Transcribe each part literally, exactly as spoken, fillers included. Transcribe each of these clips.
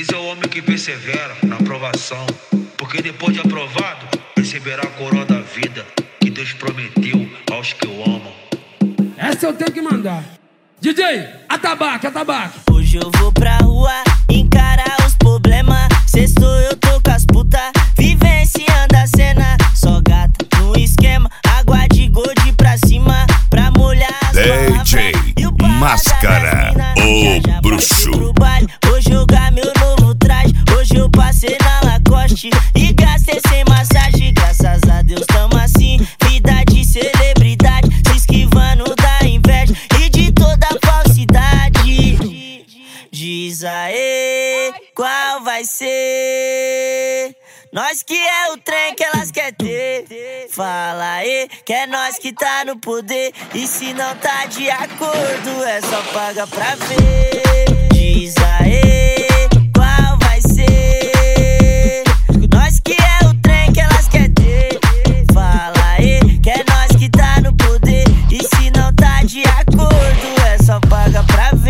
Feliz é o homem que persevera na aprovação, porque depois de aprovado, receberá a coroa da vida que Deus prometeu aos que o amam. Essa eu tenho que mandar. D J, atabaque, atabaque. Hoje eu vou pra rua encarar os problemas. Sextou eu tô com as puta, vivenciando a cena. Só gata no esquema, água de gold pra cima, pra molhar as D J Máscara, o bruxo. Hoje jogar meu novo traje, hoje eu passei na Lacoste e gastei sem massagem. Graças a Deus tamo assim, vida de celebridade, se esquivando da inveja e de toda falsidade. Diz aí, qual vai ser? Nós que é o trem que elas quer ter. Fala aí, que é nós que tá no poder. E se não tá de acordo, é só paga pra ver. Diz aí, qual vai ser? Nós que é o trem que elas quer ter. Fala aí, que é nós que tá no poder. E se não tá de acordo, é só paga pra ver.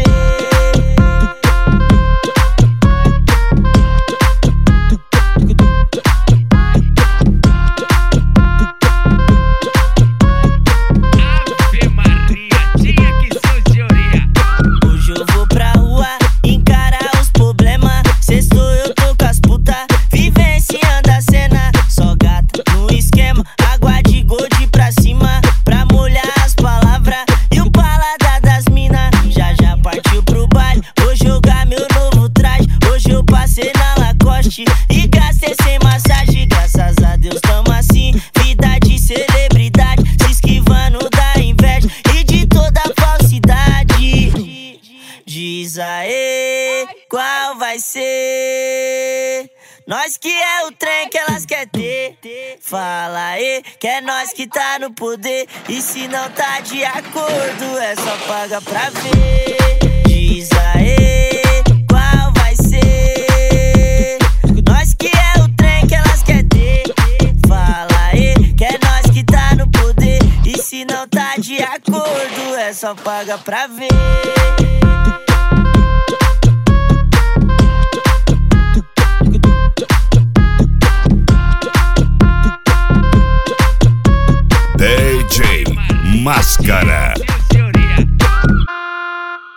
E gastei sem massagem, graças a Deus tamo assim, vida de celebridade, se esquivando da inveja e de toda falsidade. Diz aí, qual vai ser? Nós que é o trem que elas quer ter. Fala aí, que é nós que tá no poder. E se não tá de acordo, é só paga pra ver. Diz aí, qual vai ser? Nós que é o trem que elas quer ter. Fala aí, que é nós que tá no poder. E se não tá de acordo, é só paga pra ver.